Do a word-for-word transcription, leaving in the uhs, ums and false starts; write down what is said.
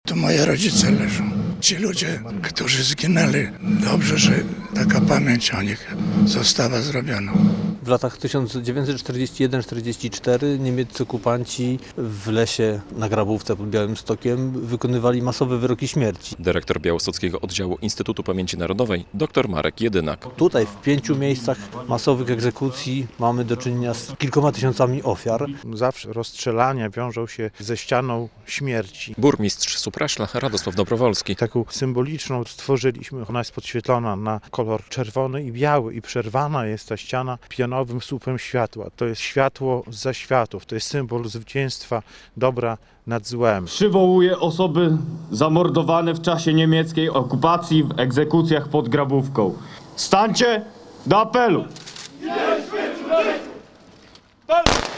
Tu moje rodzice leżą. Ci ludzie, którzy zginęli, dobrze, że taka pamięć o nich została zrobiona. W latach tysiąc dziewięćset czterdziesty pierwszy czterdziesty czwarty niemieccy okupanci w lesie na Grabówce pod Białymstokiem wykonywali masowe wyroki śmierci. Dyrektor Białostockiego Oddziału Instytutu Pamięci Narodowej dr Marek Jedynak. Tutaj w pięciu miejscach masowych egzekucji mamy do czynienia z kilkoma tysiącami ofiar. Zawsze rozstrzelania wiążą się ze ścianą śmierci. Burmistrz Supraśla Radosław Dobrowolski. Taką symboliczną stworzyliśmy. Ona jest podświetlona na kolor czerwony i biały i przerwana jest ta ściana pionowym słupem światła. To jest światło zza światów. To jest symbol zwycięstwa dobra nad złem. Przywołuje osoby zamordowane w czasie niemieckiej okupacji w egzekucjach pod Grabówką. Stańcie do apelu!